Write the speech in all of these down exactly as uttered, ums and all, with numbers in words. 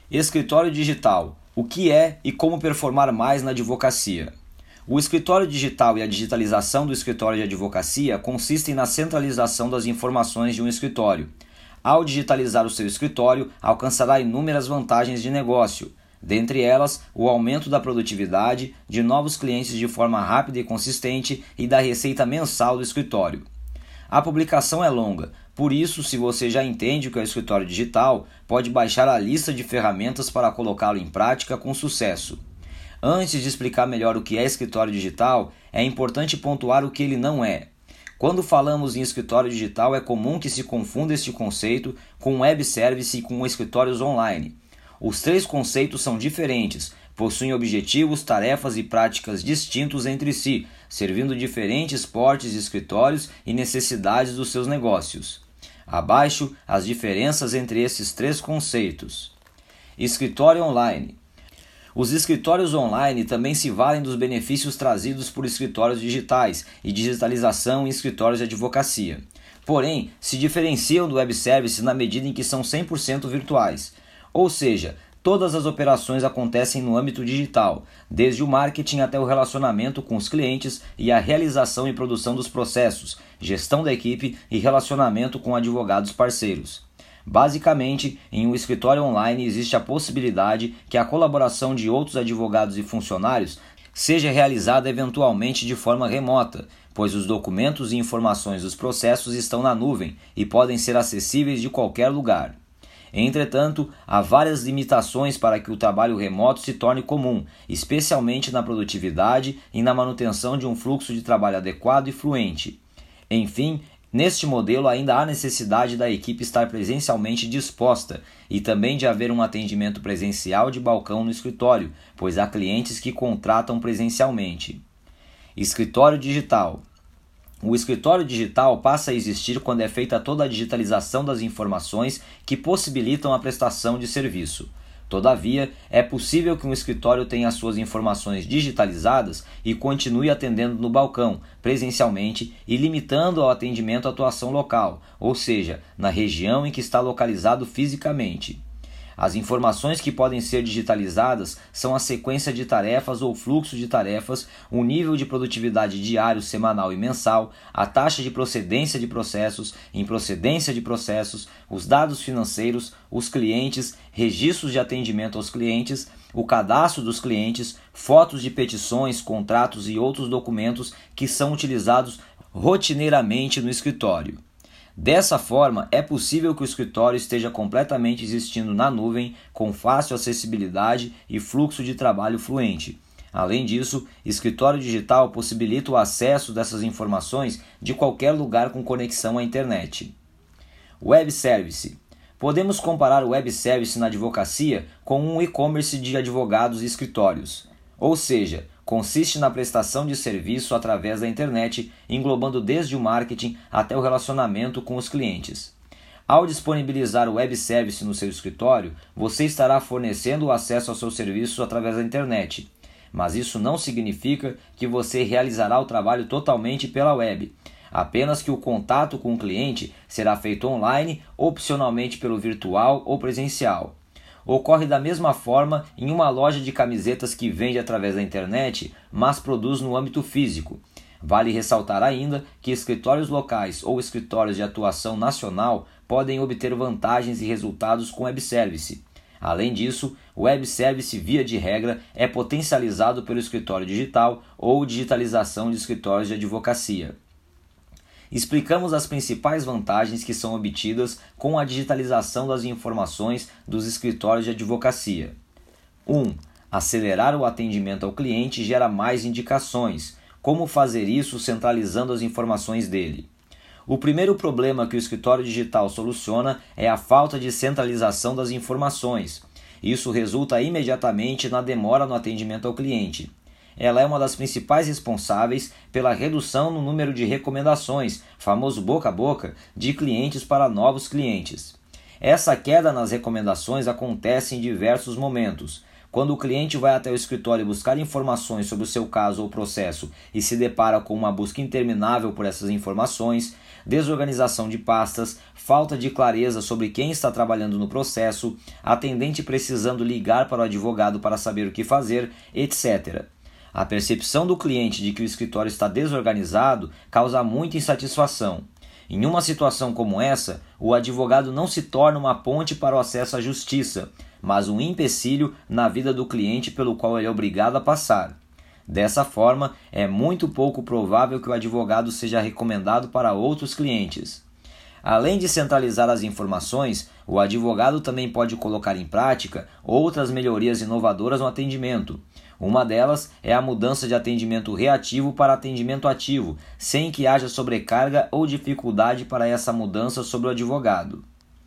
Escritório digital. O que é e como performar mais na advocacia? O escritório digital e a digitalização do escritório de advocacia consistem na centralização das informações de um escritório. Ao digitalizar o seu escritório, alcançará inúmeras vantagens de negócio, dentre elas o aumento da produtividade, de novos clientes de forma rápida e consistente e da receita mensal do escritório. A publicação é longa, por isso, se você já entende o que é o escritório digital, pode baixar a lista de ferramentas para colocá-lo em prática com sucesso. Antes de explicar melhor o que é escritório digital, é importante pontuar o que ele não é. Quando falamos em escritório digital, é comum que se confunda este conceito com web service e com escritórios online. Os três conceitos são diferentes, possuem objetivos, tarefas e práticas distintos entre si, servindo diferentes portes de escritórios e necessidades dos seus negócios. Abaixo, as diferenças entre esses três conceitos. Escritório online. Os escritórios online também se valem dos benefícios trazidos por escritórios digitais e digitalização em escritórios de advocacia. Porém, se diferenciam do web service na medida em que são cem por cento virtuais. Ou seja, todas as operações acontecem no âmbito digital, desde o marketing até o relacionamento com os clientes e a realização e produção dos processos, gestão da equipe e relacionamento com advogados parceiros. Basicamente, em um escritório online existe a possibilidade que a colaboração de outros advogados e funcionários seja realizada eventualmente de forma remota, pois os documentos e informações dos processos estão na nuvem e podem ser acessíveis de qualquer lugar. Entretanto, há várias limitações para que o trabalho remoto se torne comum, especialmente na produtividade e na manutenção de um fluxo de trabalho adequado e fluente. Enfim, neste modelo ainda há necessidade da equipe estar presencialmente disposta e também de haver um atendimento presencial de balcão no escritório, pois há clientes que contratam presencialmente. Escritório digital. O escritório digital passa a existir quando é feita toda a digitalização das informações que possibilitam a prestação de serviço. Todavia, é possível que um escritório tenha suas informações digitalizadas e continue atendendo no balcão, presencialmente, e limitando ao atendimento a atuação local, ou seja, na região em que está localizado fisicamente. As informações que podem ser digitalizadas são a sequência de tarefas ou fluxo de tarefas, o nível de produtividade diário, semanal e mensal, a taxa de procedência de processos, improcedência de processos, os dados financeiros, os clientes, registros de atendimento aos clientes, o cadastro dos clientes, fotos de petições, contratos e outros documentos que são utilizados rotineiramente no escritório. Dessa forma, é possível que o escritório esteja completamente existindo na nuvem, com fácil acessibilidade e fluxo de trabalho fluente. Além disso, escritório digital possibilita o acesso dessas informações de qualquer lugar com conexão à internet. Web Service. Podemos comparar o Web Service na advocacia com um e-commerce de advogados e escritórios. Ou seja, consiste na prestação de serviço através da internet, englobando desde o marketing até o relacionamento com os clientes. Ao disponibilizar o web service no seu escritório, você estará fornecendo o acesso ao seu serviço através da internet. Mas isso não significa que você realizará o trabalho totalmente pela web, apenas que o contato com o cliente será feito online, opcionalmente pelo virtual ou presencial. Ocorre da mesma forma em uma loja de camisetas que vende através da internet, mas produz no âmbito físico. Vale ressaltar ainda que escritórios locais ou escritórios de atuação nacional podem obter vantagens e resultados com web service. Além disso, o web service, via de regra, é potencializado pelo escritório digital ou digitalização de escritórios de advocacia. Explicamos as principais vantagens que são obtidas com a digitalização das informações dos escritórios de advocacia. um. Acelerar o atendimento ao cliente gera mais indicações. Como fazer isso centralizando as informações dele? O primeiro problema que o escritório digital soluciona é a falta de centralização das informações. Isso resulta imediatamente na demora no atendimento ao cliente. Ela é uma das principais responsáveis pela redução no número de recomendações, famoso boca a boca, de clientes para novos clientes. Essa queda nas recomendações acontece em diversos momentos. Quando o cliente vai até o escritório buscar informações sobre o seu caso ou processo e se depara com uma busca interminável por essas informações, desorganização de pastas, falta de clareza sobre quem está trabalhando no processo, atendente precisando ligar para o advogado para saber o que fazer, etcétera. A percepção do cliente de que o escritório está desorganizado causa muita insatisfação. Em uma situação como essa, o advogado não se torna uma ponte para o acesso à justiça, mas um empecilho na vida do cliente pelo qual ele é obrigado a passar. Dessa forma, é muito pouco provável que o advogado seja recomendado para outros clientes. Além de centralizar as informações, o advogado também pode colocar em prática outras melhorias inovadoras no atendimento. Uma delas é a mudança de atendimento reativo para atendimento ativo, sem que haja sobrecarga ou dificuldade para essa mudança sobre o advogado.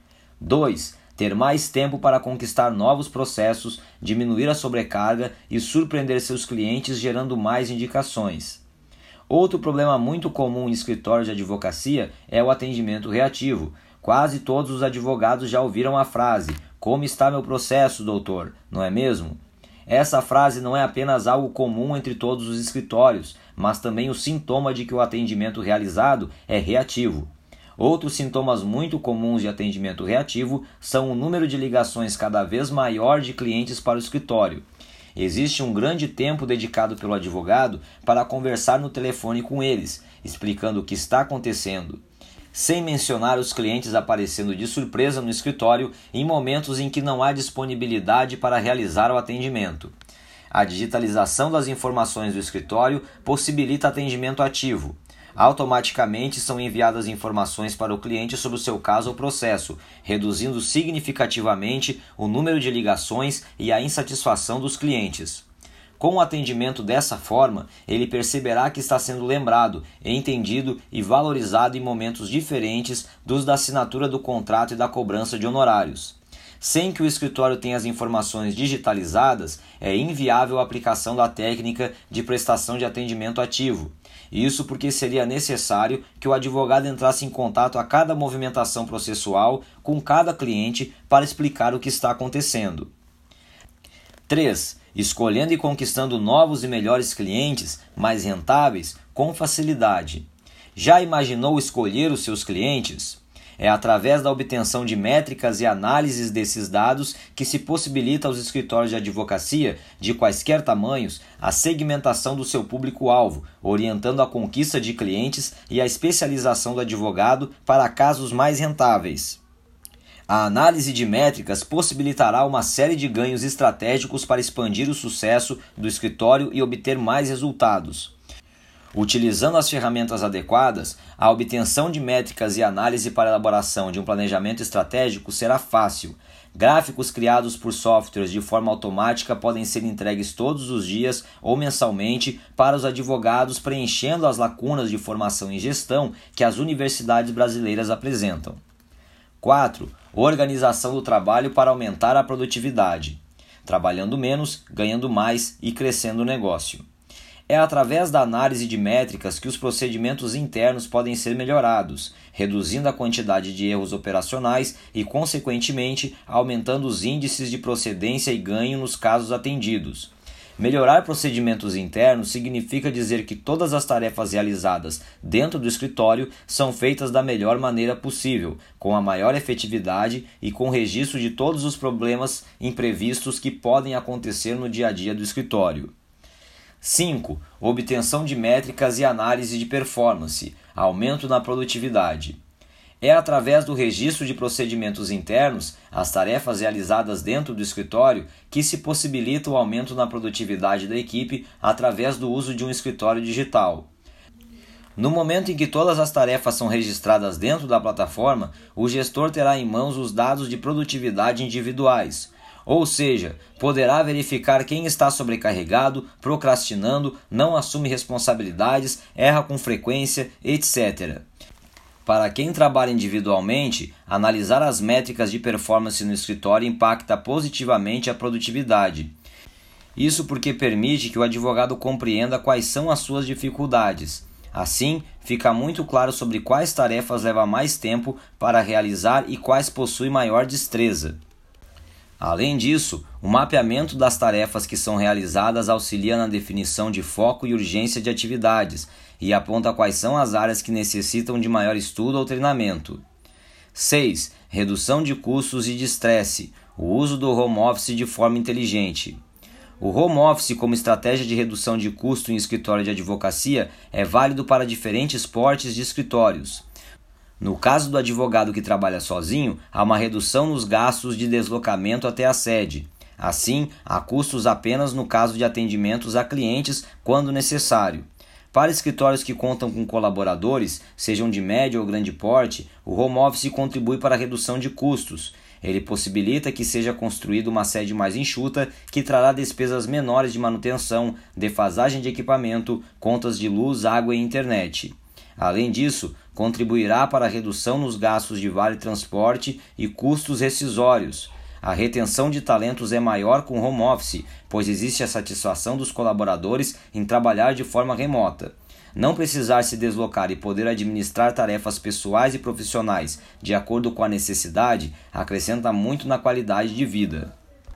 dois. Ter mais tempo para conquistar novos processos, diminuir a sobrecarga e surpreender seus clientes gerando mais indicações. Outro problema muito comum em escritórios de advocacia é o atendimento reativo. Quase todos os advogados já ouviram a frase: "Como está meu processo, doutor?", não é mesmo? Essa frase não é apenas algo comum entre todos os escritórios, mas também o sintoma de que o atendimento realizado é reativo. Outros sintomas muito comuns de atendimento reativo são o número de ligações cada vez maior de clientes para o escritório. Existe um grande tempo dedicado pelo advogado para conversar no telefone com eles, explicando o que está acontecendo, sem mencionar os clientes aparecendo de surpresa no escritório em momentos em que não há disponibilidade para realizar o atendimento. A digitalização das informações do escritório possibilita atendimento ativo. Automaticamente são enviadas informações para o cliente sobre o seu caso ou processo, reduzindo significativamente o número de ligações e a insatisfação dos clientes. Com o atendimento dessa forma, ele perceberá que está sendo lembrado, entendido e valorizado em momentos diferentes dos da assinatura do contrato e da cobrança de honorários. Sem que o escritório tenha as informações digitalizadas, é inviável a aplicação da técnica de prestação de atendimento ativo. Isso porque seria necessário que o advogado entrasse em contato a cada movimentação processual com cada cliente para explicar o que está acontecendo. três. Escolhendo e conquistando novos e melhores clientes, mais rentáveis, com facilidade. Já imaginou escolher os seus clientes? É através da obtenção de métricas e análises desses dados que se possibilita aos escritórios de advocacia, de quaisquer tamanhos, a segmentação do seu público-alvo, orientando a conquista de clientes e a especialização do advogado para casos mais rentáveis. A análise de métricas possibilitará uma série de ganhos estratégicos para expandir o sucesso do escritório e obter mais resultados. Utilizando as ferramentas adequadas, a obtenção de métricas e análise para a elaboração de um planejamento estratégico será fácil. Gráficos criados por softwares de forma automática podem ser entregues todos os dias ou mensalmente para os advogados, preenchendo as lacunas de formação em gestão que as universidades brasileiras apresentam. quatro. Organização do trabalho para aumentar a produtividade. Trabalhando menos, ganhando mais e crescendo o negócio. É através da análise de métricas que os procedimentos internos podem ser melhorados, reduzindo a quantidade de erros operacionais e, consequentemente, aumentando os índices de procedência e ganho nos casos atendidos. Melhorar procedimentos internos significa dizer que todas as tarefas realizadas dentro do escritório são feitas da melhor maneira possível, com a maior efetividade e com registro de todos os problemas imprevistos que podem acontecer no dia a dia do escritório. cinco. Obtenção de métricas e análise de performance, aumento na produtividade. É através do registro de procedimentos internos, as tarefas realizadas dentro do escritório, que se possibilita o aumento na produtividade da equipe através do uso de um escritório digital. No momento em que todas as tarefas são registradas dentro da plataforma, o gestor terá em mãos os dados de produtividade individuais, ou seja, poderá verificar quem está sobrecarregado, procrastinando, não assume responsabilidades, erra com frequência, etcétera. Para quem trabalha individualmente, analisar as métricas de performance no escritório impacta positivamente a produtividade. Isso porque permite que o advogado compreenda quais são as suas dificuldades. Assim, fica muito claro sobre quais tarefas leva mais tempo para realizar e quais possuem maior destreza. Além disso, o mapeamento das tarefas que são realizadas auxilia na definição de foco e urgência de atividades e aponta quais são as áreas que necessitam de maior estudo ou treinamento. seis. Redução de custos e de estresse. O uso do home office de forma inteligente. O home office como estratégia de redução de custo em escritório de advocacia é válido para diferentes portes de escritórios. No caso do advogado que trabalha sozinho, há uma redução nos gastos de deslocamento até a sede. Assim, há custos apenas no caso de atendimentos a clientes quando necessário. Para escritórios que contam com colaboradores, sejam de médio ou grande porte, o home office contribui para a redução de custos. Ele possibilita que seja construída uma sede mais enxuta, que trará despesas menores de manutenção, defasagem de equipamento, contas de luz, água e internet. Além disso, contribuirá para a redução nos gastos de vale-transporte e custos rescisórios. A retenção de talentos é maior com home office, pois existe a satisfação dos colaboradores em trabalhar de forma remota. Não precisar se deslocar e poder administrar tarefas pessoais e profissionais de acordo com a necessidade acrescenta muito na qualidade de vida.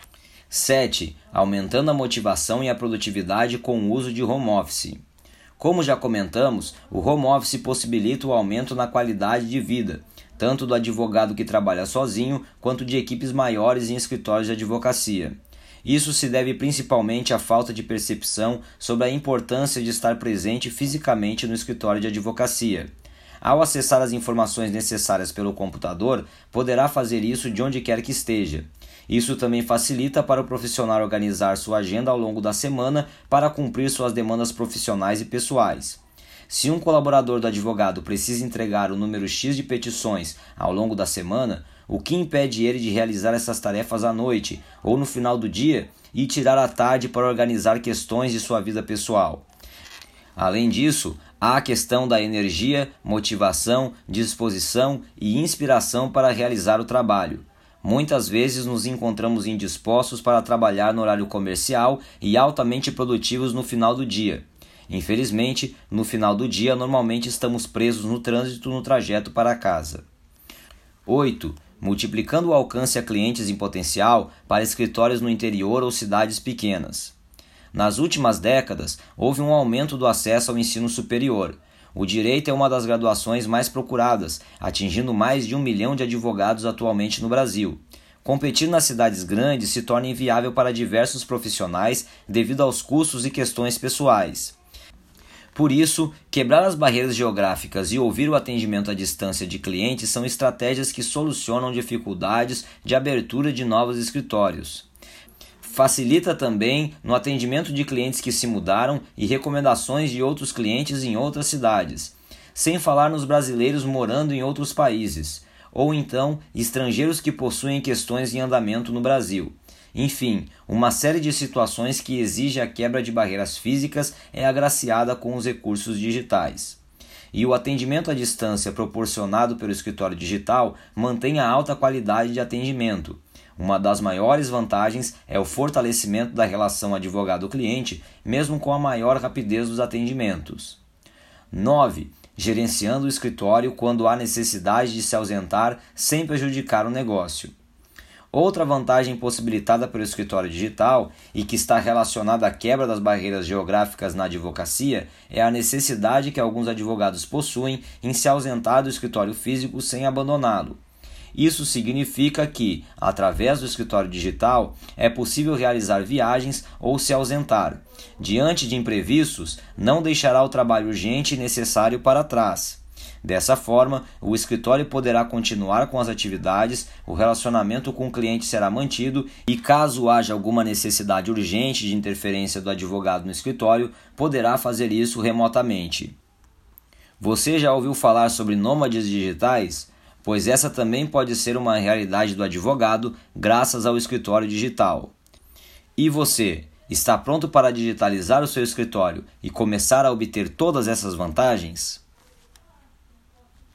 sete. Aumentando a motivação e a produtividade com o uso de home office. Como já comentamos, o home office possibilita o aumento na qualidade de vida, tanto do advogado que trabalha sozinho, quanto de equipes maiores em escritórios de advocacia. Isso se deve principalmente à falta de percepção sobre a importância de estar presente fisicamente no escritório de advocacia. Ao acessar as informações necessárias pelo computador, poderá fazer isso de onde quer que esteja. Isso também facilita para o profissional organizar sua agenda ao longo da semana para cumprir suas demandas profissionais e pessoais. Se um colaborador do advogado precisa entregar o número X de petições ao longo da semana, o que impede ele de realizar essas tarefas à noite ou no final do dia e tirar a tarde para organizar questões de sua vida pessoal? Além disso, há a questão da energia, motivação, disposição e inspiração para realizar o trabalho. Muitas vezes nos encontramos indispostos para trabalhar no horário comercial e altamente produtivos no final do dia. Infelizmente, no final do dia, normalmente estamos presos no trânsito no trajeto para casa. oito. Multiplicando o alcance a clientes em potencial para escritórios no interior ou cidades pequenas. Nas últimas décadas, houve um aumento do acesso ao ensino superior. O direito é uma das graduações mais procuradas, atingindo mais de um milhão de advogados atualmente no Brasil. Competir nas cidades grandes se torna inviável para diversos profissionais devido aos custos e questões pessoais. Por isso, quebrar as barreiras geográficas e ouvir o atendimento à distância de clientes são estratégias que solucionam dificuldades de abertura de novos escritórios. Facilita também no atendimento de clientes que se mudaram e recomendações de outros clientes em outras cidades, sem falar nos brasileiros morando em outros países, ou então estrangeiros que possuem questões em andamento no Brasil. Enfim, uma série de situações que exige a quebra de barreiras físicas é agraciada com os recursos digitais. E o atendimento à distância proporcionado pelo escritório digital mantém a alta qualidade de atendimento. Uma das maiores vantagens é o fortalecimento da relação advogado-cliente, mesmo com a maior rapidez dos atendimentos. nove. Gerenciando o escritório quando há necessidade de se ausentar sem prejudicar o negócio. Outra vantagem possibilitada pelo escritório digital e que está relacionada à quebra das barreiras geográficas na advocacia é a necessidade que alguns advogados possuem em se ausentar do escritório físico sem abandoná-lo. Isso significa que, através do escritório digital, é possível realizar viagens ou se ausentar. Diante de imprevistos, não deixará o trabalho urgente e necessário para trás. Dessa forma, o escritório poderá continuar com as atividades, o relacionamento com o cliente será mantido e, caso haja alguma necessidade urgente de interferência do advogado no escritório, poderá fazer isso remotamente. Você já ouviu falar sobre nômades digitais? Pois essa também pode ser uma realidade do advogado graças ao escritório digital. E você, está pronto para digitalizar o seu escritório e começar a obter todas essas vantagens?